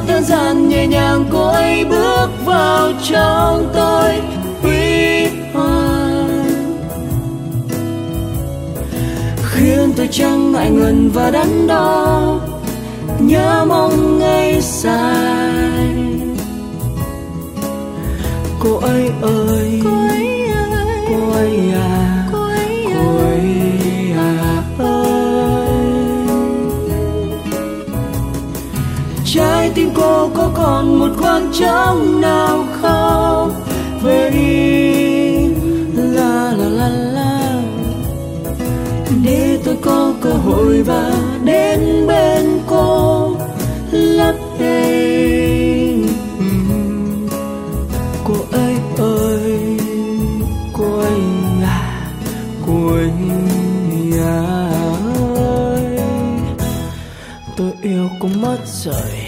đơn giản nhẹ nhàng cô ấy bước vào trong tôi huy hoàng, khiến tôi chẳng ngại ngần và đắn đo nhớ mong ngày dài. Cô ấy ơi, cô ấy ơi, cô ấy à, cô ấy à ơi, trái tim cô có còn một khoảng trống nào không? Về đi, la la la la, để tôi có cơ hội và đến bên cô lấp đầy. Cô ấy ơi, cô ấy à, cô ấy à ơi, tôi yêu cô mất rồi.